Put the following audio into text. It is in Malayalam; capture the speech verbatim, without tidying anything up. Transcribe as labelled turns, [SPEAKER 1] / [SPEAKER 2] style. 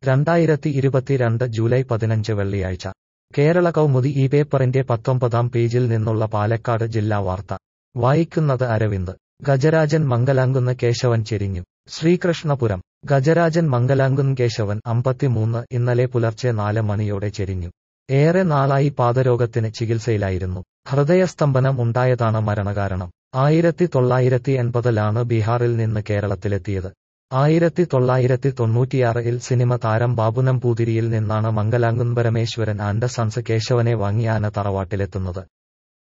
[SPEAKER 1] രണ്ടായിരത്തി ഇരുപത്തിരണ്ട് ജൂലൈ പതിനഞ്ച് വെള്ളിയാഴ്ച കേരള കൗമുദി ഈ പേപ്പറിന്റെ പത്തൊമ്പതാം പേജിൽ നിന്നുള്ള പാലക്കാട് ജില്ലാ വാർത്ത വായിക്കുന്നത് അരവിന്ദ്. ഗജരാജൻ മംഗലാംകുന്ന് കേശവൻ ചെരിഞ്ഞു. ശ്രീകൃഷ്ണപുരം. ഗജരാജൻ മംഗലാംകുന്ന് കേശവൻ അമ്പത്തിമൂന്ന് ഇന്നലെ പുലർച്ചെ നാല് മണിയോടെ ചെരിഞ്ഞു. ഏറെ നാളായി പാദരോഗത്തിന് ചികിത്സയിലായിരുന്നു. ഹൃദയസ്തംഭനം ഉണ്ടായതാണ് മരണകാരണം. ആയിരത്തി തൊള്ളായിരത്തി എൺപതിലാണ് ബീഹാറിൽ നിന്ന് കേരളത്തിലെത്തിയത്. ആയിരത്തി തൊള്ളായിരത്തി തൊണ്ണൂറ്റിയാറിൽ സിനിമ താരം ബാബു നമ്പൂതിരിയിൽ നിന്നാണ് മംഗലാംകുന്ന് പരമേശ്വരൻ ആൻഡ് സൺസ് കേശവനെ വാങ്ങി ആന തറവാട്ടിലെത്തുന്നത്.